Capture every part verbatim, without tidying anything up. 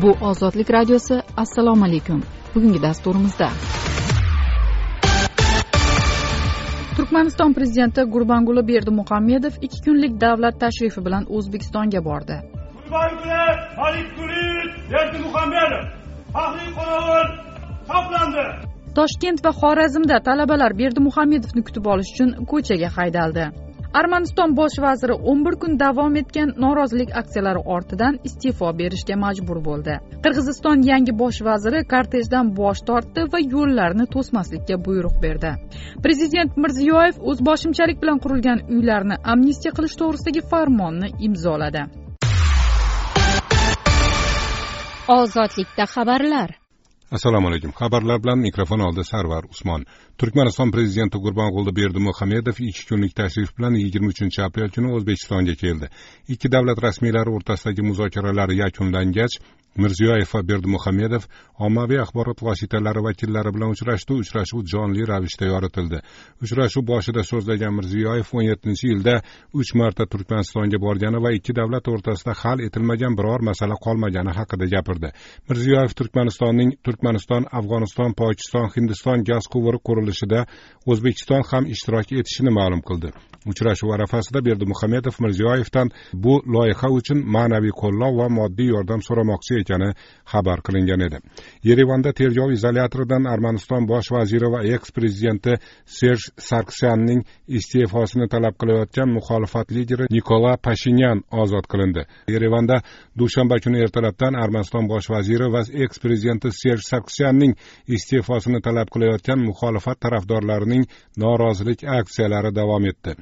Bu Ozodlik radiosi. Assalomu alaykum. Bugungi dasturimizda Turkmaniston prezidenti Gurbanguli Berdimuhamedov ikki kunlik davlat tashrifi bilan O'zbekistonga bordi. Gurbanguli Berdimuhamedov faxriy qo'lovul to'plandi. Toshkent va Xorazmda talabalar Berdimuhamedovni kutib olish uchun ko'chaga haydaldi. Armaniston bosh vaziri o'n bir kun davom etgan norozilik aksiyalari ortidan iste'fo berishga majbur bo'ldi. Qirg'iziston yangi bosh vaziri kortejdan bosh tortdi va yo'llarni to'smaslikka buyruq berdi. Prezident Mirziyoyev o'zboshimchalik bilan qurilgan uylarni amnistiya qilish to'g'risidagi farmonni imzoladi. Ozodlikda xabarlar. Assalomu alaykum. Xabarlar bilan mikrofon oldi Sarvar Usmon. Turkmaniston prezidenti Gurbanguli Berdimuhamedov ikki kunlik tashrif bilan yigirma uchinchi aprel kuni O'zbekistonga keldi. Ikki davlat rasmiylari o'rtasidagi muzokaralar yakunlangach, Mirziyoyev va Berdimuhamedov ommaviy axborot vositalari vakillari bilan uchrashdi. Uchrashuv jonli ravishda yoritildi. Uchrashuv boshida so'zlagan Mirziyoyev o'n yettinchi yilda uch marta Turkmanistonga borgani va ikki davlat o'rtasida hal etilmagan biror masala qolmagani haqida gapirdi. Mirziyoyev Turkmanistonning Turkmaniston, Afg'oniston, Pokiston, Hindiston gaz quvuri qurilishida O'zbekiston ham ishtirok etishini ma'lum qildi. Uchrashuv arafasida Berdimuhamedov Mirziyoyevdan bu loyiha uchun ma'naviy qo'llov va moddiy yordam so'ramoqchi ekani xabar qilingan edi. Yerevanda tergov izolyatoridan Armaniston bosh vaziri va eks-prezidenti Serj Sargsyanning iste'fosini talab qilayotgan muxolifat lideri Nikola Pashinyan ozod qilindi. Yerevanda dushanba kuni ertalabdan Armaniston bosh vaziri va eks-prezidenti Serj Sargsyanning iste'fosini talab qilayotgan muxolifat tarafdorlarining norozilik aksiyalari davom etdi.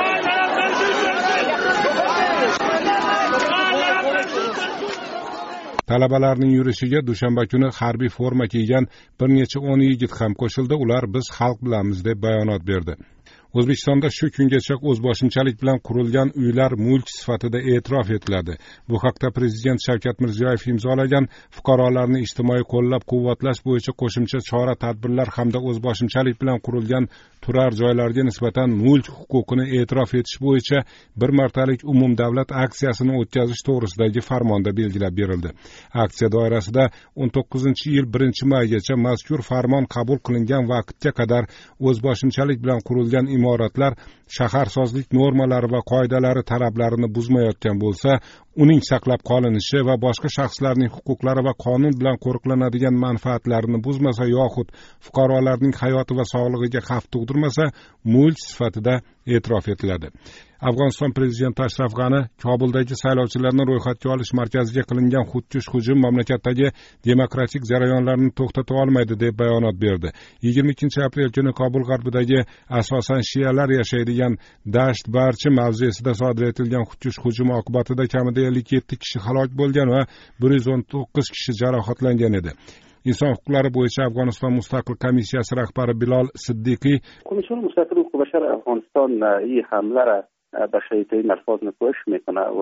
Talabalarning yurishiga dushanba kuni harbiy forma kiygan bir necha o'n yigit ham qo'shildi. Ular biz xalq bilamiz deb bayonot berdi. O'zbekistonda shu kungacha o'zboshimchalik bilan qurilgan uylar mulk sifatida e'tirof etiladi. Bu haqda prezident Shavkat Mirziyoyev imzolagan fuqarolarni ijtimoiy qo'llab-quvvatlash bo'yicha qo'shimcha chora-tadbirlar hamda o'zboshimchalik bilan qurilgan turar joylarga nisbatan mulk huquqini e'tirof etish bo'yicha bir martalik umumdavlat aksiyasini o'tkazish to'g'risidagi farmonda belgilab berildi. Aksiya doirasida o'n to'qqizinchi yil birinchi maygacha mazkur farmon qabul qilingan vaqtga qadar o'zboshimchalik bilan qurilgan imoratlar shaharsozlik normalari va qoidalari talablarini buzmayotgan bo'lsa, uning saqlab qolinishi va boshqa shaxslarning huquqlari va qonun bilan qo'riqlanadigan manfaatlarini buzmasa yoxud fuqarolarning hayoti va sog'lig'iga xavf tug'dirmasa, mulk sifatida e'tirof etiladi. Afg'oniston prezidenti Ashraf G'ani Kobuldagi saylovchilarni ro'yxatga olish markaziga qilingan xudkush hujum mamlakatdagi demokratik jarayonlarni to'xtata olmaydi deb bayonot berdi. yigirma ikkinchi aprel kuni Kobul g'arbidagi asosan shialar yashaydigan Dasht Barchi mavzesida sodir etilgan xudkush hujum oqibatida kamida ellik yetti kishi halok bo'lgan va bir yuz o'n to'qqiz kishi jarohatlangan edi. Inson huquqlari bo'yicha Afg'oniston mustaqil komissiyasi rahbari Bilol Siddiqiy کمیسیون مستقل حقوق بشر افغانستان این حمله را به شدیدترین الفاظ نکوش میکنه و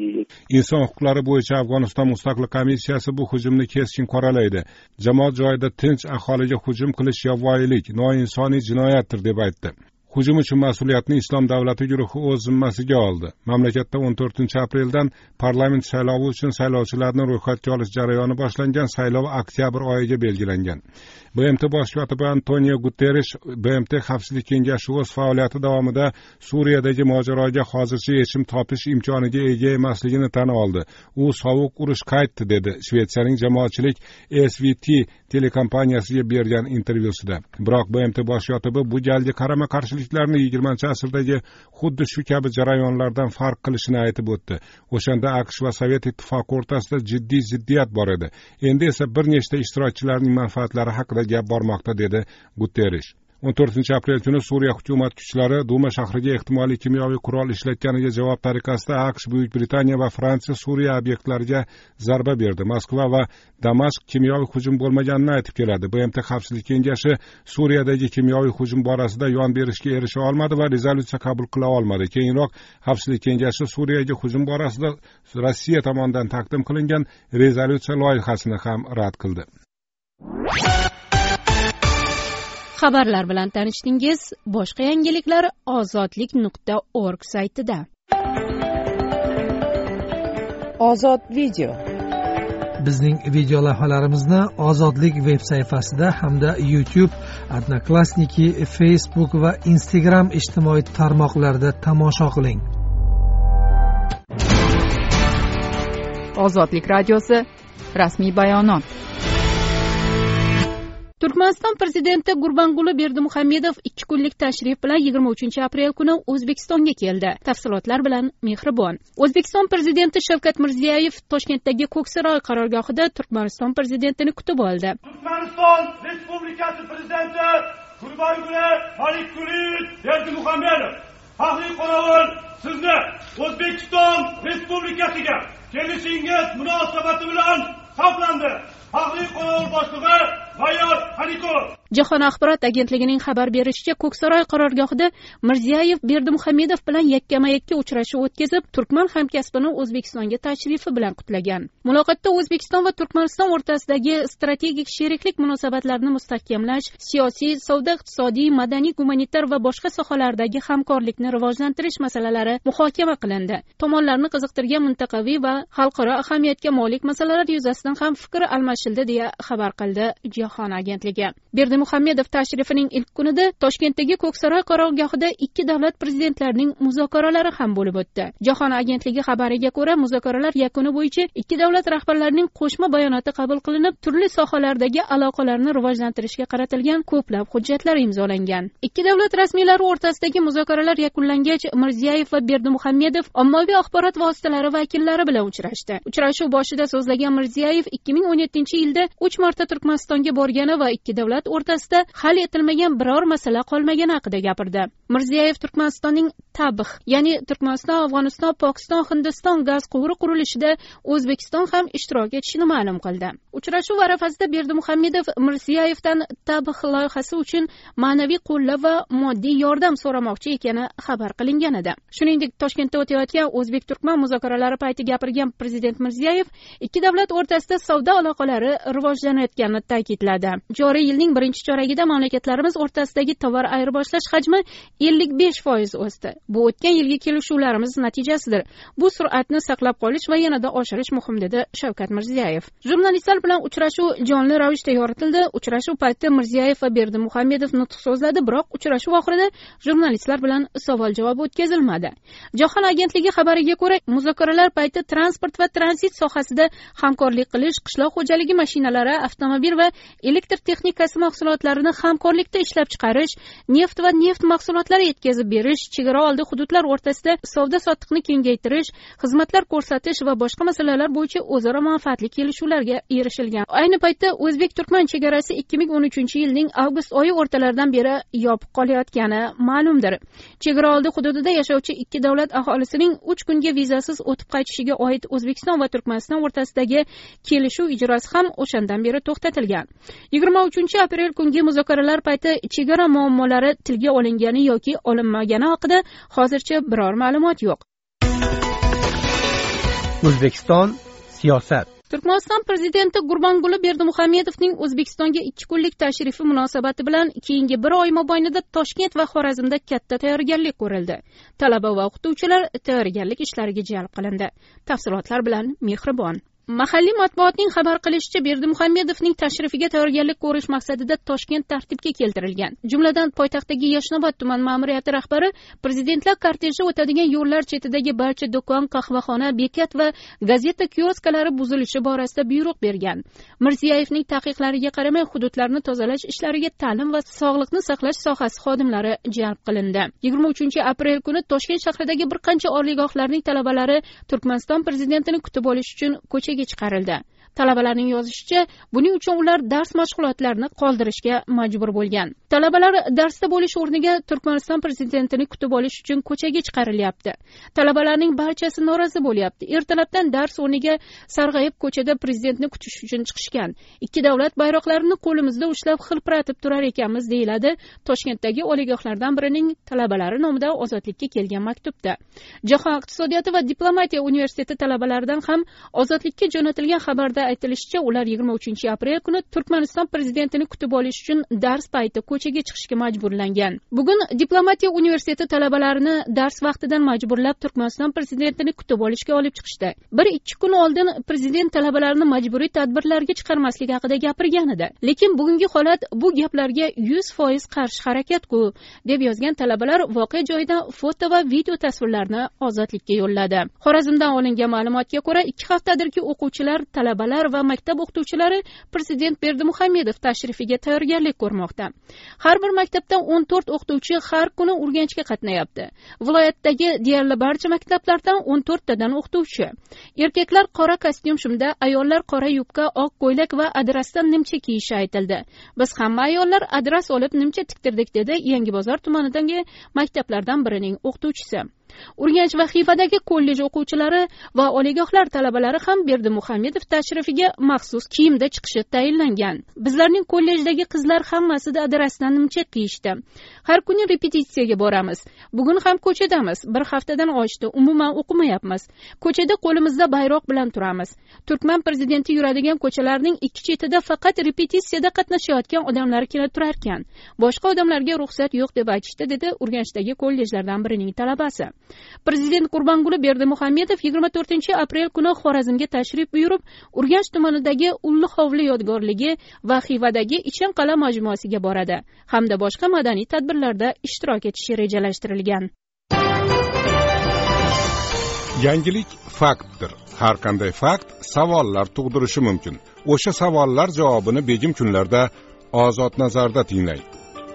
inson huquqlari bo'yicha Afg'oniston mustaqil komissiyasi bu hujumni keskin qoralaydi. Jamoat joyida tinch aholiga hujum qilish yovvoyilik, noinsoniy jinoyatdir deb aytdi. Hujum uchun mas'uliyatni Islom davlati guruhi o'z zimmasiga oldi. Mamlakatda o'n to'rtinchi apreldan parlament saylovi uchun saylovchilarni ro'yxatga olish jarayoni boshlangan. Saylov oktyabr oyiga belgilangan. B M T bosh kotibi Antonio Guterres B M T Xavfsizlik kengashi o'z faoliyati davomida Suriyadagi mojaroga hozircha yechim topish imkoniga ega emasligini tan oldi. U sovuq urush qaytdi dedi Shvetsiyaning jamoatchilik S V T telekompaniyasiga bergan intervyusida. Biroq B M T bosh kotibi bu galgi qarama-qarshiliklarni yigirmanchi asrdagi xuddi shu kabi jarayonlardan farq qilishini aytib o'tdi. O'shanda AQSh va Sovet ittifoqi o'rtasida jiddiy ziddiyat bor edi. Endi esa bir nechta ishtirokchilarning manfaatlari haqida gap bormoqda dedi Guterres. o'n to'rtinchi aprel kuni Suriya hukumat kuchlari Duma shahriga ehtimoliy kimyoviy qurol ishlatganiga javob tariqasida AQSh, Buyuk Britaniya va Fransiya Suriya obyektlariga zarba berdi. Moskva va Damashq kimyoviy hujum bo'lmaganini aytib keladi. B M T Xavfsizlik kengashi Suriyadagi kimyoviy hujum borasida yon berishga erisha olmadi va rezolyutsiya qabul qila olmadi. Keyinroq Xavfsizlik kengashi Suriyaga hujum borasida Rossiya tomonidan taqdim qilingan rezolyutsiya loyihasini ham rad qildi. Xabarlar bilan tanishdingiz. Boshqa yangiliklar ozodlik nuqta org saytida. Ozod video. Bizning video lavhalarimizni Ozodlik veb sayfasida hamda YouTube, Odnoklassniki, Facebook va Instagram ijtimoiy tarmoqlarida tomosha qiling. Ozodlik radiosi rasmiy bayonot. Turkmaniston prezidenti Gurbanguli Berdimuhamedov ikki kunlik tashrif bilan yigirma uchinchi aprel kuni O'zbekistonga keldi. Tafsilotlar bilan Mehribon. O'zbekiston prezidenti Shavkat Mirziyoyev Toshkentdagi Ko'ksaroy qarorgohida Turkmaniston prezidentini kutib oldi. Turkmaniston Respublikasi prezidenti Gurbanguli Berdimuhamedov, faxriy qo'ravon, sizni O'zbekiston Respublikasiga kelishingiz munosabati bilan saqlandi. Faxriy qo'ravon boshlig'i G'ayyor Xanikov. Jahon axborot agentligining xabar berishicha, Ko'ksaroy qarorgohida Mirziyoyev Berdimuhamedov bilan yakkama-yakka uchrashuv o'tkazib, turkman hamkasbini O'zbekistonga tashrifi bilan qutlagan. Muloqotda O'zbekiston va Turkmaniston o'rtasidagi strategik sheriklik munosabatlarini mustahkamlash, siyosiy, savdo-iqtisodiy, madaniy-gumanitar va boshqa sohalardagi hamkorlikni rivojlantirish masalalari muhokama qilindi. Tomonlarni qiziqtirgan mintaqaviy va xalqaro ahamiyatga molik masalalar yuzasidan ham fikr almashildi, deya xabar qildi Jahon agentligi. Berdimuhamedov tashrifining ilk kunida Toshkentdagi Ko'ksaroy qarorgohida ikki davlat prezidentlarining muzokaralari ham bo'lib o'tdi. Jahon agentligi xabariga ko'ra, muzokaralar yakuni bo'yicha ikki davlat rahbarlarining qo'shma bayonoti qabul qilinib, turli sohalardagi aloqalarni rivojlantirishga qaratilgan ko'plab hujjatlar imzolangan. Ikki davlat rasmiylari o'rtasidagi muzokaralar yakunlangach, Mirziyoyev va Berdimuhamedov ommaviy axborot vositalari vakillari bilan uchrashdi. Uchrashuv boshida so'zlagan Mirziyoyev ikki ming o'n yettinchi yilda uch marta Turkmanistonga borgani va ikki davlat o'rtasida hal etilmagan biror masala qolmagani haqida gapirdi. Mirziyoyev Turkmanistonning Tabx, ya'ni Turkmaniston, Afg'oniston, Pokiston, Hindiston gaz quvuri qurilishida O'zbekiston ham ishtirok etishini ma'lum qildi. Uchrashuv arafasida Berdimuhamedov Mirziyoyevdan Tabx loyihasi uchun ma'naviy qo'llab va moddiy yordam so'ramoqchi ekani xabar qilingan edi. Shuningdek, Toshkentda o'tayotgan o'zbek-turkman muzokaralari payti gapirgan prezident Mirziyoyev ikki davlat o'rtasida savdo aloqalari rivojlanayotganini ta'kidladi. Joriy yilning birinchi choragida mamlakatlarimiz o'rtasidagi tovar ayirboshlash hajmi ellik besh foiz o'sdi. Bu o'tgan yilgi kelishuvlarimiz natijasidir. Bu sur'atni saqlab qolish va yanada oshirish muhim, dedi Shavkat Mirziyoyev. Jurnalistlar bilan uchrashuv jonli ravishda yoritildi. Uchrashuv paytida Mirziyoyev va Berdimuhamedov nutq so'zladi, biroq uchrashuv oxirida jurnalistlar bilan savol-javob o'tkazilmadi. Jahon agentligi xabariga ko'ra, muzokaralar payti transport va tranzit sohasida hamkorlik qilish, qishloq xo'jaligi mashinalari, avtomobil va elektr texnikasi mahsulotlarini hamkorlikda ishlab chiqarish, neft va neft mahsulotlari yetkazib berish, chegara oldi hududlar o'rtasida savdo-sotiqni kengaytirish, xizmatlar ko'rsatish va boshqa masalalar bo'yicha o'zaro manfaatli kelishuvlarga erishilgan. Ayni paytda o'zbek-turkman chegarasi ikki ming o'n uchinchi yilning avgust oyi o'rtalaridan beri yopiq qolayotgani ma'lumdir. Chegara oldi hududida yashovchi ikki davlat aholisining uch kunga vizasiz o'tib qaytishiga oid O'zbekiston va Turkmaniston o'rtasidagi kelishuv ijrosi ham o'shandan beri to'xtatilgan. yigirma uchinchi aprel kungi muzokaralar payti chegara muammolari tilga olingani yoki olinmagani haqida hozircha biror ma'lumot yo'q. O'zbekiston siyosat. Turkmaniston prezidenti Gurbanguli Berdimuhamedovning O'zbekistonga ikki kunlik tashrifi munosabati bilan keyingi bir oy mobaynida Toshkent va Xorazmda katta tayyorgarlik ko'rildi. Talaba va o'qituvchilar tayyorgarlik ishlariga jalb qilindi. Tafsilotlar bilan Mehribon. Mahalliy matbuotning xabar qilishicha, Berdimuhamedovning tashrifiga tayyorgarlik ko'rish maqsadida Toshkent tartibga keltirilgan. Jumladan, poytaxtdagi Yashnobod tuman ma'muriyati rahbari prezidentlar korteji o'tadigan yo'llar chetidagi barcha do'kon, qahvaxona, bekat va gazeta kioskalari buzilishi borasida buyruq bergan. Mirziyoyevning taqiqlariga qaramay, hududlarni tozalash ishlariga ta'lim va sog'liqni saqlash sohasi xodimlari jalb qilindi. yigirma uchinchi aprel kuni Toshkent shahridagi bir qancha oliygohlarning talabalari Turkmaniston prezidentini kutib olish uchun ko'chaga chiqarildi. Talabalarning yozishicha, buning uchun ular dars mashg'ulotlarini qoldirishga majbur bo'lgan. Talabalar darsda bo'lish o'rniga Turkmaniston prezidentini kutib olish uchun ko'chaga chiqarilyapti. Talabalarning barchasi norozi bo'lyapti. Ertalabdan dars o'rniga sarg'ayib ko'chada prezidentni kutish uchun chiqishgan. Ikki davlat bayroqlarini qo'limizda ushlab xilpiratib turar ekanmiz, deyiladi Toshkentdagi oliygohlardan birining talabalari nomida Ozodlikka kelgan maktubda. Jahon iqtisodiyoti va diplomatiya universiteti talabalaridan ham Ozodlikka jo'natilgan xabarda xabarda aytilishicha, ular yigirma uchinchi aprel kuni Turkmaniston prezidentini kutib olish uchun dars payti ko'chaga chiqishga majburlangan. Bugun Diplomatiya universiteti talabalarini dars vaqtidan majburlab Turkmaniston prezidentini kutib olishga olib chiqishdi. Bir ikki kun oldin prezident talabalarni majburiy tadbirlarga chiqarmaslik haqida gapirgan edi. Lekin bugungi holat bu gaplarga yuz foiz qarshi harakat-ku, deb yozgan talabalar voqea joyidan foto va video tasvirlarni Ozodlikka yo'lladi. Xorazmdan olingan ma'lumotga ko'ra, ikki haftadirki o'quvchilar, talabalar va maktab o'qituvchilari prezident Berdimuhamedov tashrifiga tayyorgarlik ko'rmoqda. Har bir maktabdan o'n to'rt o'qituvchi har kuni Urganchga qatnayapti. Viloyatdagi deyarli barcha maktablardan o'n to'rttadan o'qituvchi. Erkaklar qora kostyum shimda, ayollar qora yubka, oq ko'ylak va adrasdan nimcha kiyishi aytildi. Biz hamma ayollar adras olib nimcha tiktirdik, dedi Yangibozor tumanidagi maktablardan birining o'qituvchisi. Urganch va Xivadagi kollej o'quvchilari va oliygohlar talabalari ham Berdimuhamedov tashrifiga maxsus kiyimda chiqishi tayinlangan. Bizlarning kollejdagi qizlar hammasida adrasdan nimcha kiyishdi. Har kuni repetitsiyaga boramiz. Bugun ham ko'chadamiz. Bir haftadan oshdi, umuman o'qimayapmiz. Ko'chada qo'limizda bayroq bilan turamiz. Turkman prezidenti yuradigan ko'chalarning ikki chetida faqat repetitsiyada qatnashayotgan odamlargina turar ekan. Boshqa odamlarga ruxsat yo'q deb aytishdi, dedi Urganchdagi kollejlardan birining talabasi. Prezident Qurbonguli Berdimuhamedov yigirma to'rtinchi aprel kuni Xorazmga tashrif buyurib, Urganch tumanidagi Ulli hovli yodgorligi va Xivadagi Ichanqal'a majmuasiga boradi hamda boshqa madaniy tadbirlarda ishtirok etishi rejalashtirilgan. Yangilik faktdir. Har qanday fakt savollar tug'dirishi mumkin. O'sha savollar javobini begim kunlarda Ozod nazarda tinglang.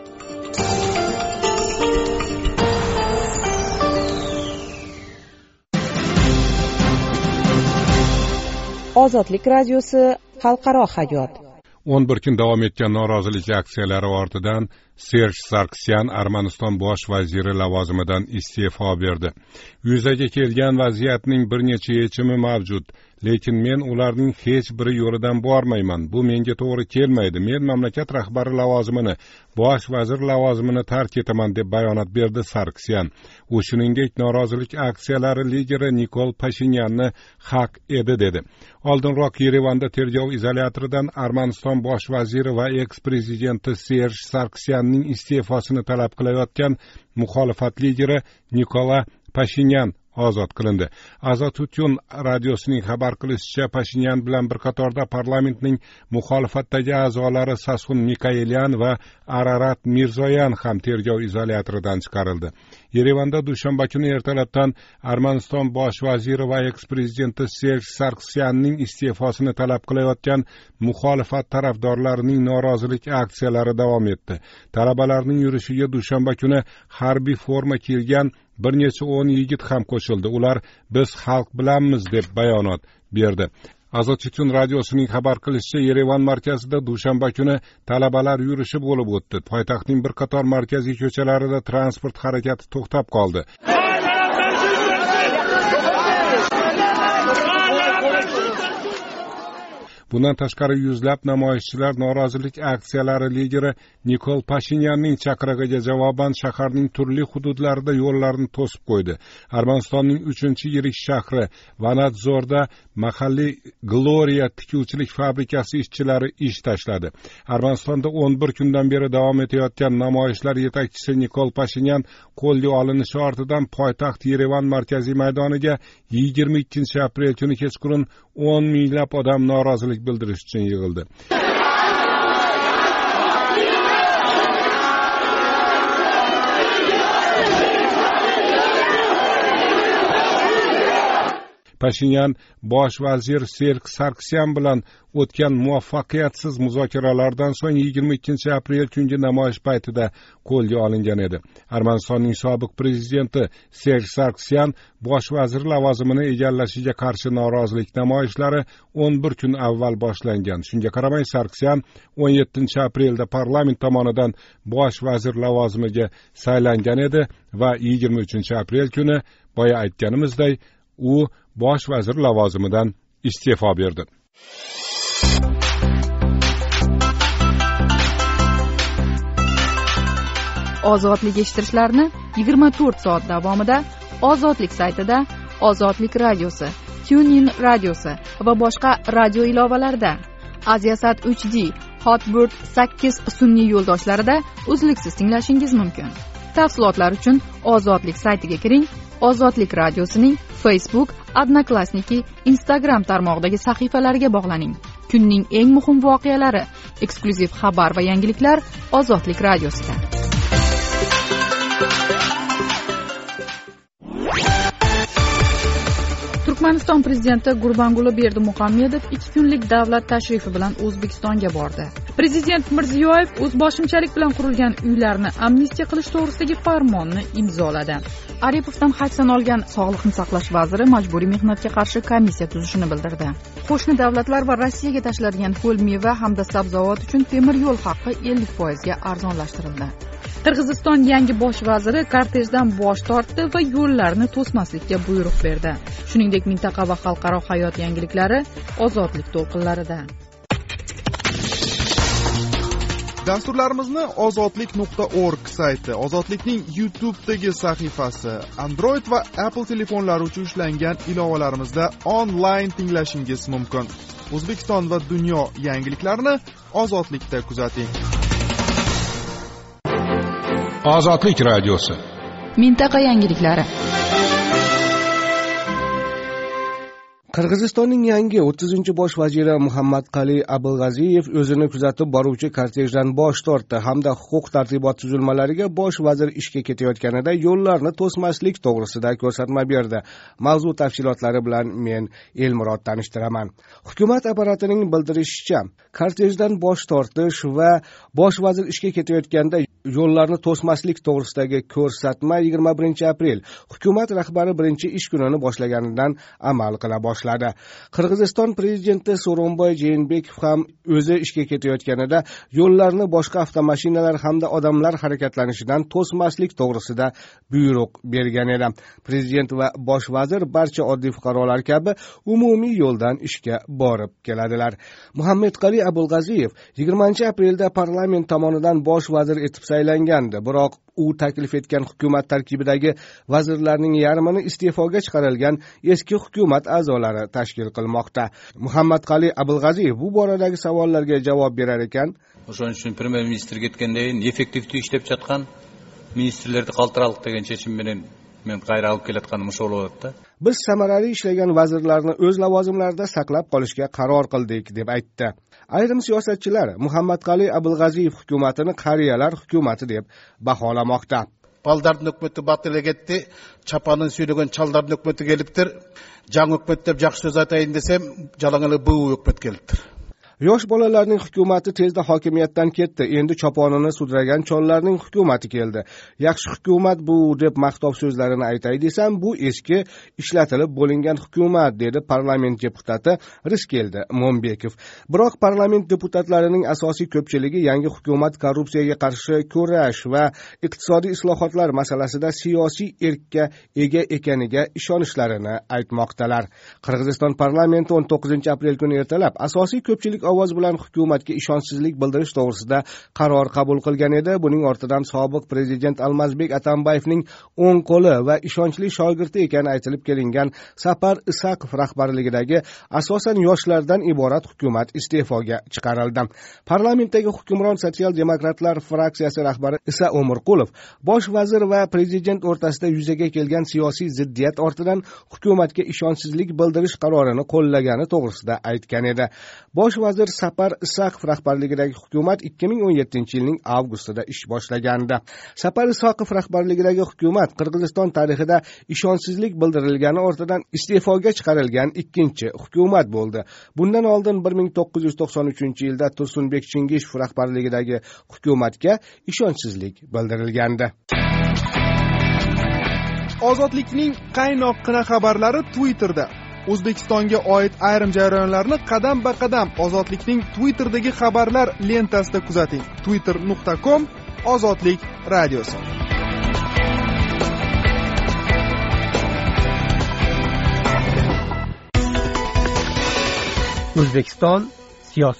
Ozodlik radiosi xalqaro hayot. o'n bir kun davom etgan norozilik aksiyalari ortidan Serj Sargsyan Armaniston bosh vaziri lavozimidan iste'fo berdi. Yuzaga kelgan vaziyatning bir necha yechimi mavjud, lekin men ularning hech biri yo'lidan bormayman. Bu menga to'g'ri kelmaydi. Men mamlakat rahbari lavozimini, bosh vazir lavozimini tark etaman, deb bayonot berdi Sargsyan. U shuningdek norozilik aksiyalari lideri Nikol Pashinyanni haq edi, dedi. Oldinroq Yerevanda tergov izolyatoridan Armaniston bosh vaziri va eks-prezidenti Serj Sargsyanning iste'fosini talab qilayotgan muxolifat lideri Nikola Pashinyan ozod qilindi. Azotutun radiosining xabar qilishicha, Pashinyan bilan bir qatorda parlamentning muxolifatdagi a'zolari Sasun Mikaelyan va Ararat Mirzoyan ham tergov izolyatoridan chiqarildi. Yerevanda dushanba kuni ertalabdan Armaniston bosh vaziri va eks-prezidenti Serj Sargsyanning iste'fosini talab qilayotgan muxolifat tarafdorlarining norozilik aksiyalari davom etdi. Talabalarning yurishiga dushanba kuni harbiy forma kiygan bir necha o'n yigit ham qo'shildi. Ular biz xalq bilanmiz deb bayonot berdi. Azotutun radiosining xabar qilishicha, Yerevan markazida dushanba kuni talabalar yurishi bo'lib o'tdi. Poytaxtning bir qator markaziy ko'chalarida transport harakati to'xtab qoldi. Bundan tashqari yuzlab namoyishchilar norozilik aksiyalari lideri Nikol Pashinyanning chaqirig'iga javoban shaharning turli hududlarida yo'llarni to'sib qo'ydi. Armanistonning uchinchi yirik shahri Vanadzorda mahalliy Gloria tikuvchilik fabrikasi ishchilari ish tashladi. Armanistonda o'n bir kundan beri davom etayotgan namoyishlar yetakchisi Nikol Pashinyan qo'lga olinishi ortidan poytaxt Yerevan markaziy maydoniga yigirma ikkinchi aprel kuni kechqurun o'n minglab odam norozilik bildirish uchun yig'ildi. Pashinyan bosh vazir Serj Sargsyan bilan o'tgan muvaffaqiyatsiz muzokaralardan so'ng yigirma ikkinchi aprel kungi namoyish paytida qo'lga olingan edi. Armanistonning sobiq prezidenti Serj Sargsyan bosh vazir lavozimini egallashiga qarshi norozilik namoyishlari o'n bir kun avval boshlangan. Shunga qaramay Sargsyan o'n yettinchi aprelda parlament tomonidan bosh vazir lavozimiga saylangan edi va yigirma uchinchi aprel kuni boya aytganimizdek u bosh vazir lavozimidan iste'fo berdi. Ozodlik eshittirishlarni yigirma to'rt soat davomida Ozodlik saytida, Ozodlik radiosi TuneIn radiosi va boshqa radio ilovalarda, Aziasat uch D, Hotbird sakkiz sun'iy yo'ldoshlarida uzluksiz tinglashingiz mumkin. Tafsilotlar uchun Ozodlik saytiga kiring. Ozodlik radiosining Facebook, Odnoklassniki, Instagram tarmog'idagi sahifalariga bog'laning. Kunning eng muhim voqealari, eksklyuziv xabar va yangiliklar Ozodlik radiosida. Turkmaniston prezidenti Gurbanguli Berdimuhamedov ikki kunlik davlat tashrifi bilan O'zbekistonga bordi. Prezident Mirziyoyev o'zboshimchalik bilan qurilgan uylarni amnistiya qilish to'g'risidagi farmonni imzoladi. Aripovdan hajdan olgan Sog'liqni saqlash vaziri majburiy mehnatga qarshi komissiya tuzishini bildirdi. Qo'shni davlatlar va Rossiyaga tashlanadigan ho'l meva hamda sabzavot uchun temir yo'l haqi ellik foiz ga arzonlashtirildi. Qirg'iziston yangi bosh vaziri kortejdan bosh tortdi va yo'llarni to'smaslikka buyruq berdi. Shuningdek, mintaqa va xalqaro hayot yangiliklari Ozodlik to'lqinlarida. Dasturlarimizni ozodlik nuqta org sayti, Ozodlikning YouTube'dagi sahifasi, Android va Apple telefonlari uchun ishlangan ilovalarimizda onlayn tinglashingiz mumkin. O'zbekiston va dunyo yangiliklarini Ozodlikda kuzating. Ozodlik radiosi. Mintaqa yangiliklari. Qirg'izistonning yangi o'ttizinchi bosh vaziri Muhammadqali Abulg'aziyev o'zini kuzatib boruvchi kortejdan bosh tortdi hamda huquq tartibot tuzilmalariga bosh vazir ishga ketayotganida yo'llarni to'smaslik to'g'risida ko'rsatma berdi. Mavzu tafsilotlari bilan men Elmurod tanishtiraman. Hukumat apparatining bildirishicha, kortejdan bosh tortish va bosh vazir ishga ketayotganda yo'llarni to'smaslik to'g'risidagi ko'rsatma yigirma birinchi aprel hukumat rahbari birinchi ish kunini boshlaganidan amal qila boshladi. Qirg'iziston prezidenti So'ronboy Jeenbekov ham o'zi ishga ketayotganida yo'llarni boshqa avtomashinalar hamda odamlar harakatlanishidan to'smaslik to'g'risida buyruq bergan edi. Prezident va bosh vazir barcha oddiy fuqarolar kabi umumiy yo'ldan ishga borib keladilar. Muhammadqali Abulg'aziyev yigirmanchi aprelda parlament tomonidan bosh vazir etib saylangandi, biroq u taklif etgan hukumat tarkibidagi vazirlarning yarmini iste'foga chiqarilgan eski hukumat a'zolari tashkil qilmoqda. Muhammadqali Abulg'aziyev bu boradagi savollarga javob berar ekan. O'shaning uchun premyer ministr ketgandan effektivli ishlab жатқан ministrlarni qaltiralik degan chechim bilan men qayra olib kelayotganim o'sha bo'lyapti. Biz samarali ishlagan vazirlarni o'z lavozimlarida saqlab qolishga qaror qildik deb aytdi. Ayrim siyosatchilar Muhammadqali Abulg'aziyev hukumatini qariyalar hukumati deb baholamoqda. Baldarning hukumati batile ketdi, chapanin suylagan chaldarning hukumati kelibdir. Жаң hukumat deb yaxshi so'z aytayin desam, jalang'ili bu hukumat kelibdir. Yosh bolalarning hukumati tezda hokimiyatdan ketdi. Endi choponini sudragan chollarning hukumati keldi. Yaxshi hukumat bu deb maqtov so'zlarini aytay desam, bu eski ishlatilib bo'lingan hukumat dedi parlament deputati Riskeldi Mo'mbekov. Biroq parlament deputatlarining asosiy ko'pchiligi yangi hukumat korrupsiyaga qarshi kurash va iqtisodiy islohotlar masalasida siyosiy erkka ega ekaniga ishonishlarini aytmoqdalar. Qirg'iziston parlamenti o'n to'qqizinchi aprel kuni ertalab asosiy ko'pchilik ovoz bilan hukumatga ishonchsizlik bildirish to'g'risida qaror qabul qilgan edi. Buning ortidan sobiq prezident Almazbek Atambayevning o'ng qo'li va ishonchli shogirdi ekani aytilib kelingan Sapar Isaqov rahbarligidagi asosan yoshlardan iborat hukumat iste'foga chiqarildi. Parlamentdagi hukmron sotsial-demokratlar fraksiyasi rahbari Isa O'mirqulov bosh vazir va prezident o'rtasida yuzaga kelgan siyosiy ziddiyat ortidan hukumatga ishonchsizlik bildirish qarorini qo'llagani to'g'risida aytgan edi. Bosh vazir Sapar Isaqov rahbarligidagi hukumat ikki ming o'n yettinchi yilning avgustida ish boshlagandi. Sapar Isaqov rahbarligidagi hukumat Qirg'iziston tarixida ishonchsizlik bildirilgani ortidan iste'foga chiqarilgan ikkinchi hukumat bo'ldi. Bundan oldin bir ming to'qqiz yuz to'qson uchinchi yilda Tursunbek Chingishev rahbarligidagi hukumatga ishonchsizlik bildirilgandi. Ozodlikning qaynoqqina xabarlari Twitterda. O'zbekistonga oid ayrim jarayonlarni qadam-ba-qadam Ozodlikning Twitter'dagi xabarlar lentasida kuzating. twitter nuqta com Ozodlik radiosi. O'zbekiston siyosat.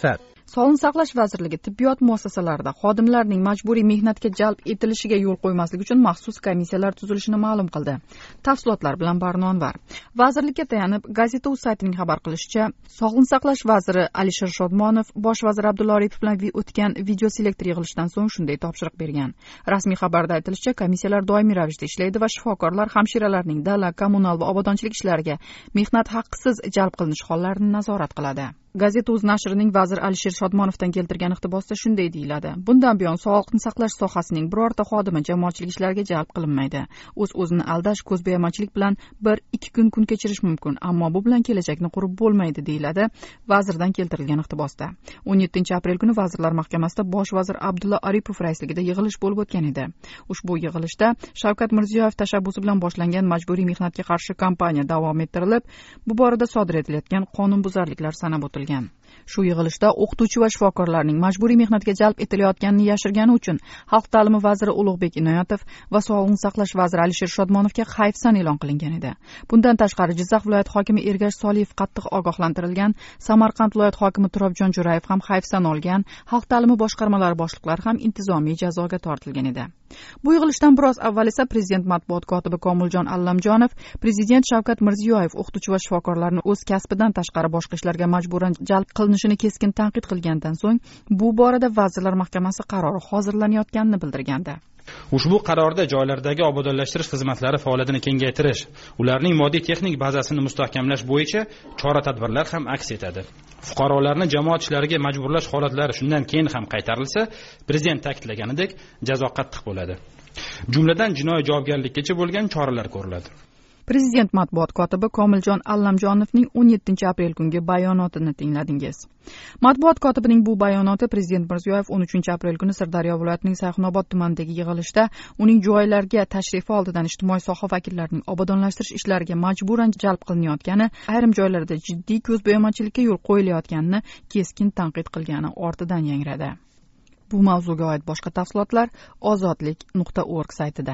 Sog'liqni saqlash vazirligi tibbiyot muassasalarida xodimlarning majburiy mehnatga jalb etilishiga yo'l qo'ymaslik uchun maxsus komissiyalar tuzilishini ma'lum qildi. Tafsilotlar bilan Barnonvar. Vazirlikka tayanib, Gazeta.uz saytining xabar qilishicha, Sog'liqni saqlash vaziri Alisher Shodmonov bosh vazir Abdulla Aripov bilan o'tgan video selektor yig'ilishidan so'ng shunday topshiriq bergan. Rasmiy xabarda aytilishicha, komissiyalar doimiy ravishda ishlaydi va shifokorlar hamshiralarning dala, kommunal va obodonchilik ishlariga mehnat haqisiz jalb qilinish hollarini nazorat qiladi. Gazeta.uz nashrining vazir Alisher Shodmonovdan keltirgan iqtibosda shunday deyiladi. Bundan buyon sog'liqni saqlash sohasining birorta xodimi jamoatchilik ishlariga jalb qilinmaydi. O'z-o'zini aldash, ko'zbo'yamachilik bilan bir ikki kun kun kechirish mumkin, ammo bu bilan kelajakni qurib bo'lmaydi, deyiladi vazirdan keltirilgan iqtibosda. o'n yettinchi aprel kuni Vazirlar Mahkamasida bosh vazir Abdulla Aripov raisligida yig'ilish bo'lib o'tgan edi. Ushbu yig'ilishda Shavkat Mirziyoyev tashabbusi bilan boshlangan majburiy mehnatga qarshi kampaniya davom ettirilib, bu borada sodir etilayotgan qonunbuzarliklar sanab o'tilgan. Shu yig'ilishda o'qituvchi va shifokorlarning majburiy mehnatga jalb etilayotganini yashirgani uchun Xalq ta'limi vaziri Ulug'bek Inoyatov va Sog'liqni saqlash vaziri Alisher Shodmonovga hayfsan e'lon qilingan edi. Bundan tashqari Jizzax viloyat hokimi Ergash Soliyev qattiq ogohlantirilgan, Samarqand viloyat hokimi Turobjon Jo'rayev ham hayfsan olgan, Xalq ta'limi boshqarmalari boshliqlari ham intizomiy jazoga tortilgan edi. Bu yig'ilishdan biroz avval esa Prezident matbuot kotibi Komiljon Allamjonov Prezident Shavkat Mirziyoyev o'qituvchi va shifokorlarni o'z kasbidan tashqari boshqa ishlarga majburan jalb qilinishini keskin tanqid qilgandan so'ng bu borada Vazirlar Mahkamasi qarori hozirlanayotganini bildirgandi. Ushbu qarorda joylardagi obodonlashtirish xizmatlari faoliyatini kengaytirish, ularning moddiy texnik bazasini mustahkamlash bo'yicha chora-tadbirlar ham aks etadi. Fuqarolarni jamoat ishlariga majburlash holatlari shundan keyin ham qaytarilsa, prezident ta'kidlaganidek, jazo qattiq bo'ladi. Jumladan jinoiy javobgarlikkacha bo'lgan choralar ko'riladi. Prezident matbuot kotibi Komiljon Allamjonovning o'n yettinchi aprel kungi bayonotini tingladingiz. Matbuot kotibining bu bayonoti Prezident Mirziyoyev o'n uchinchi aprel kuni Sirdaryo viloyatining Sayxunobod tumanidagi yig'ilishda uning joylarga tashrifi oldidan ijtimoiy soha vakillarining obodonlashtirish ishlariga majburan jalb qilinayotgani, ayrim joylarda jiddiy ko'zbo'yamachilikka yo'l qo'yilayotganini keskin tanqid qilgani ortidan yangradi. Bu mavzuga oid boshqa tafsilotlar ozodlik nuqta org saytida.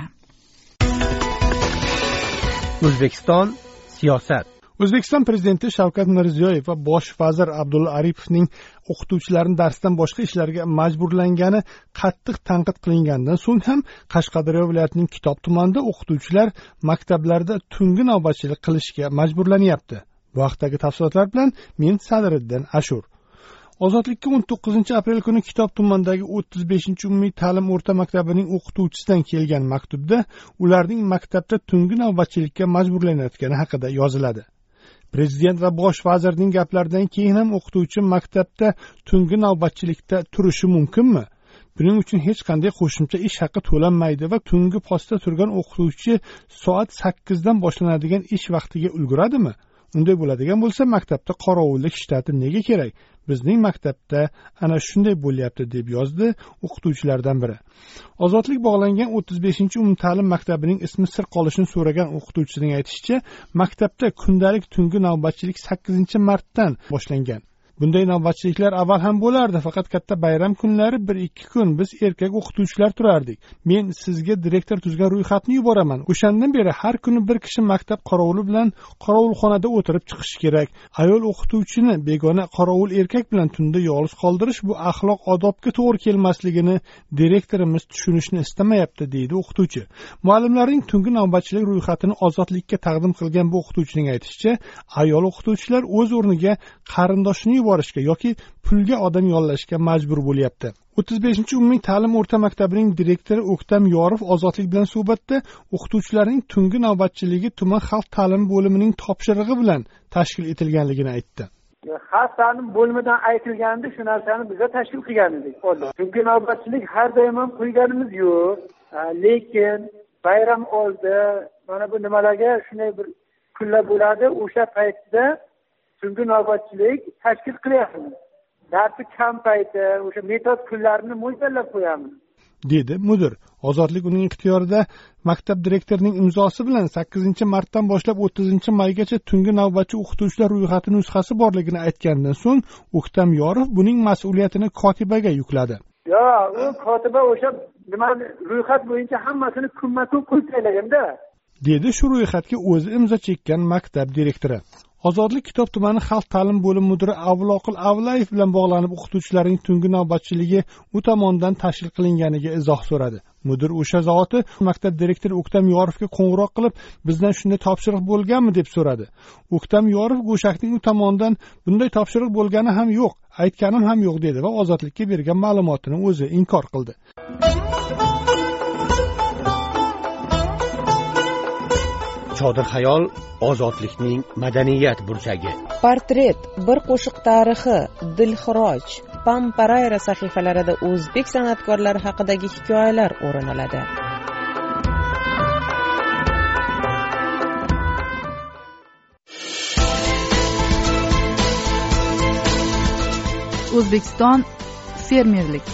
O'zbekiston siyosat. O'zbekiston prezidenti Shavkat Mirziyoyev va bosh vazir Abdulla Aripovning o'qituvchilarni darsdan boshqa ishlarga majburlangani qattiq tanqid qilingandan so'ng ham Qashqadaryo viloyatining Kitob tumanida o'qituvchilar maktablarda tungi navbatchilik qilishga majburlanyapti. Bu haqdagi tafsilotlar bilan men Sadiriddin Ashur. Ozodlikka o'n to'qqizinchi aprel kuni Kitob tumanidagi o'ttiz beshinchi umumiy ta'lim o'rta maktabining o'qituvchisidan kelgan maktubda ularning maktabda tungi navbatchilikka majburlanayotgani haqida yoziladi. Prezident va bosh vazirning gaplaridan keyin ham o'qituvchi maktabda tungi navbatchilikda turishi mumkinmi? Buning uchun hech qanday qo'shimcha ish haqi to'lanmaydi va tungi postda turgan o'qituvchi soat sakkizdan boshlanadigan ish vaqtiga ulguradimi? Unday bo'ladigan bo'lsa, maktabda qorovullik shtati nega kerak? Bizning maktabda ana shunday bo'lyapti, deb yozdi o'qituvchilardan biri. Ozodlik bog'langan o'ttiz beshinchi umumta'lim maktabining ismi sir qolishini so'ragan o'qituvchining aytishicha, maktabda kundalik tungi navbatchilik sakkizinchi martdan boshlangan. Bunday navbatchiliklar avval ham bo'lardi, faqat katta bayram kunlari bir ikki kun biz erkak o'qituvchilar turardik. Men sizga direktor tuzgan ro'yxatni yuboraman. O'shandan beri har kuni bir kishi maktab qorovuli bilan qorovulxonada o'tirib chiqish kerak. Ayol o'qituvchini begona qorovul erkak bilan tunda yolg'iz qoldirish bu axloq odobga to'g'ri kelmasligini direktorimiz tushunishni istamayapti, deydi o'qituvchi. Muallimlarning tungi navbatchilik ro'yxatini Ozodlikka taqdim qilgan bu o'qituvchining aytishicha, ayol o'qituvchilar o'z o'rniga qarindoshini yuborishga yoki pulga odam yollashga majbur bo'lyapti. o'ttiz beshinchi umumiy ta'lim o'rta maktabining direktori O'ktam Yorif Ozodlik bilan suhbatda o'qituvchilarning tungi navbatchiligi tuman xalq ta'limi bo'limining topshirig'i bilan tashkil etilganligini aytdi. Xalq ta'lim bo'limidan aytilganda shu narsani bizga tashkil qilgan edik. Tungi navbatchilik har doim ham qo'yganimiz yo'q, lekin bayram oldi mana bu nimalarga shunday bir kunlar bo'ladi, o'sha paytda tungi navbatchilik tashkil qilyapmiz. Darsi kam payti, o'sha metod kunlarini mo'ljallab qo'yamiz, dedi mudir. Ozodlik uning ixtiyorida maktab direktorining imzosi bilan sakkizinchi martdan boshlab o'ttizinchi maygacha tungi navbatchi o'qituvchilar ro'yxati nusxasi borligini aytgandan so'ng O'ktam Yorif buning mas'uliyatini kotibaga yukladi. Yo, u kotiba o'sha nima ro'yxat bo'yicha hammasini kunma-kun qo'yib qo'yganda, dedi shu ro'yxatga o'zi imzo chekkan maktab direktori. ozodlik kitob tumani xalq ta'lim bo'limi mudiri Avloqil Avlayev bilan bog'lanib o'qituvchilarning tungi navbatchiligi u tomonidan tashkil qilinganiga izoh so'radi. Mudir o'sha zoti maktab direktori O'ktam Yorovga qo'ng'iroq qilib, bizdan shunday topshiriq bo'lganmi deb so'radi. O'ktam Yorov Go'shakning u tomonidan bunday topshiriq bo'lgani ham yo'q, aytganim ham yo'q dedi va ozodlikka bergan ma'lumotini o'zi inkor qildi. Chodir xayol ozodlikning madaniyat burchagi. Portret, bir qo'shiq tarixi, Dilxiroj, Pamparayra sahifalarida o'zbek san'atkorlari haqidagi hikoyalar o'rin oladi. O'zbekiston fermerlik.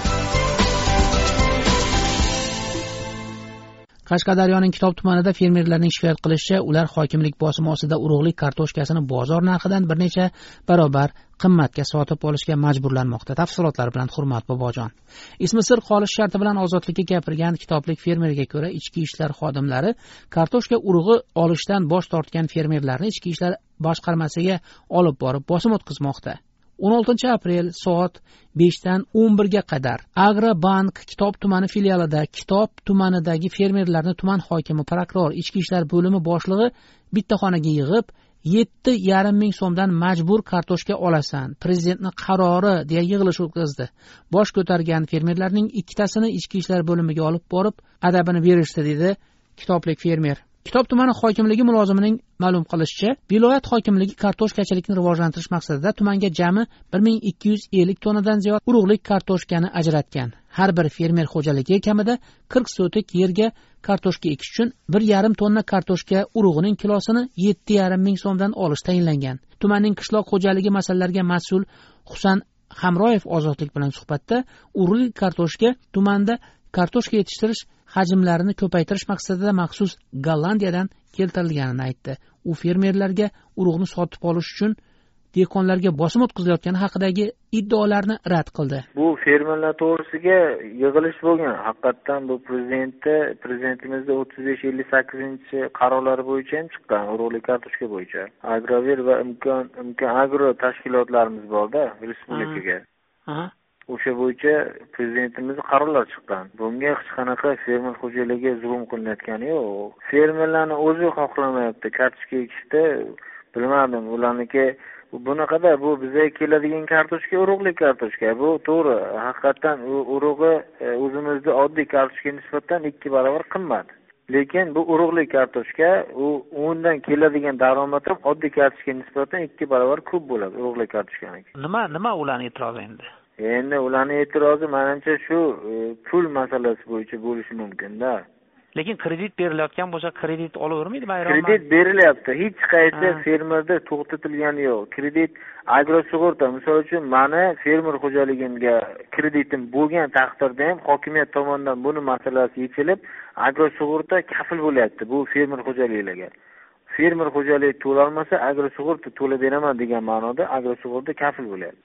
Qashqadaryoning Kitob tumanida fermerlarning shikoyat qilishicha, ular hokimlik bosimi ostida urug'lik kartoshkasini bozor narxidan bir necha barobar qimmatga sotib olishga majburlanmoqda. Tafsilotlar bilan Hurmat Bobojon. Ismi sir qolish sharti bilan ozodlikka gapirgan kitoblik fermerga ko'ra, ichki ishlar xodimlari kartoshka urug'i olishdan bosh tortgan fermerlarni ichki ishlar boshqarmasiga olib borib bosim o'tkazmoqda. o'n oltinchi aprel soat beshdan o'n birga qadar Agrobank Kitob tumani filialida Kitob tumanidagi fermerlarni tuman hokimi, prokuror, ichki ishlar bo'limi boshlig'i bitta xonaga yig'ib, yetti yarim ming so'mdan majbur kartoshka olasan, prezidentning qarori deya yig'ilish o'tkazdi. Bosh ko'targan fermerlarning ikkitasini ichki ishlar bo'limiga olib borib, adabini berishdi, dedi kitoblik fermer. Kitob tumani hokimligi mulozimining ma'lum qilishicha, viloyat hokimligi kartoshkachilikni rivojlantirish maqsadida tumanga jami bir ming ikki yuz ellik tonnadan ziyod urug'lik kartoshkani ajratgan. Har bir fermer xo'jaligi kamida qirq sotik yerga kartoshka ekish uchun bir yarim tonna kartoshka urug'ining kilosini yetti yarim ming so'mdan olish tayinlangan. Tumanning qishloq xo'jaligi masalalariga mas'ul Husan Hamroyev ozodlik bilan suhbatda urug'lik kartoshka tumanda kartoshka yetishtirish hajmlarini ko'paytirish maqsadida maxsus Gollandiyadan keltirilganini aytdi. U fermerlarga urug'ni sotib olish uchun dehqonlarga bosim o'tkazilayotgani haqidagi iddaolarni rad qildi. Bu fermerlar to'g'risiga yig'ilish bo'lgan. Haqiqatan bu prezidentda prezidentimizda o'ttiz besh ellik sakkizinchi qarorlari bo'yicha ham chiqqan urug'lik kartoshka bo'yicha. Agrover va imkon imkon agro tashkilotlarimiz bor-da respublikaga. Ha. O'sha bo'yicha prezidentimizning qarorlari chiqqan. Bunga hech qanaqa fermer xo'jaligi zulm qilinayotgani yo'q. Fermerlarni o'zi xohlamayapti kartoshka ekishda. Bilmadim, ularniki bunaqada bu bizga keladigan kartoshka urug'lik kartoshka. Bu to'g'ri, haqiqatan u urug'i o'zimizda oddiy kartoshkaga nisbatan ikki barobar qimmat. Lekin bu urug'lik kartoshka, u undan keladigan daromad ham oddiy kartoshkaga nisbatan ikki barobar ko'p bo'ladi urug'lik kartoshkaniki. Nima nima ularning e'tirozi endi? Endi ularning e'tirozi menimcha shu pul masalasi bo'yicha bo'lishi mumkin-da. Lekin kredit berilayotgan bo'lsa, kredit olavermaydi bayram. Kredit berilyapti. Hech qaysi fermerda to'xtatilgani yo'q. Kredit agrosug'urta, misol uchun, meni fermer xo'jaligimga kreditim bo'lgan taqdirda ham hokimiyat tomonidan buni masalasi yechilib, agrosug'urta kafil bo'lyapti bu fermer xo'jaliklarga. Fermer xo'jaligi to'la olmasa, agrosug'urta to'la beraman degan ma'noda agrosug'urta kafil bo'lyapti.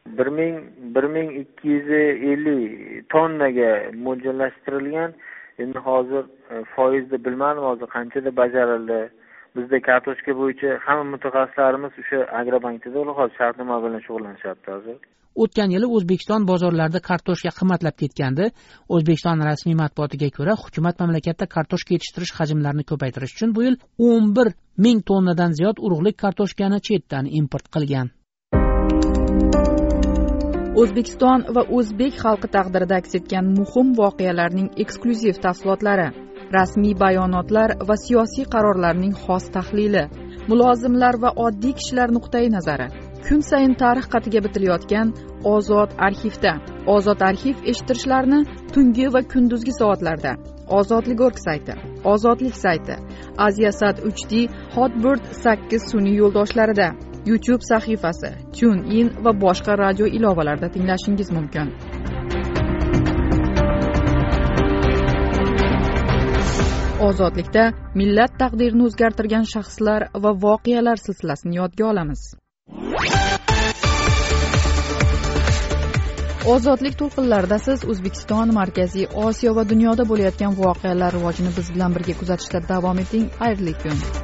bir ming ikki yuz ellik tonnaga mo'ljallashtirilgan. Endi hozir foizni bilmadim, hozir qanchada bajarildi. Bizda kartoshka bo'yicha hamma mutaxassislarimiz o'sha Agrobankda hozir shartnoma bilan shug'ullanishyapti hozir. O'tgan yili O'zbekiston bozorlarida kartoshka qimmatlab ketgandi. O'zbekiston rasmiy matbuotiga ko'ra, hukumat mamlakatda kartoshka yetishtirish hajmlarini ko'paytirish uchun bu yil o'n bir ming tonnadan ziyod urug'lik kartoshkani chetdan import qilgan. O'zbekiston va o'zbek xalqi taqdirida aks etgan muhim voqealarning eksklyuziv tafsilotlari, rasmiy bayonotlar va siyosiy qarorlarning xos tahlili, mulozimlar va oddiy kishilar nuqtai nazari. Kun sayin tarix qatiga bitilayotgan Ozod arxivda. Ozod arxiv eshittirishlarni tungi va kunduzgi soatlarda. Ozodlik org sayti, Ozodlik sayti, Aziasat uch D, Hotbird sakkiz sun'iy yo'ldoshlarida, YouTube sahifasi, TuneIn va boshqa radio ilovalarda tinglashingiz mumkin. Ozodlikda millat taqdirini o'zgartirgan shaxslar va voqealar silsilasini yodga olamiz. Ozodlik to'lqinlarida siz O'zbekiston, Markaziy Osiyo va dunyoda bo'layotgan voqealar rivojini biz bilan birga kuzatishda davom eting. Xayrli kun.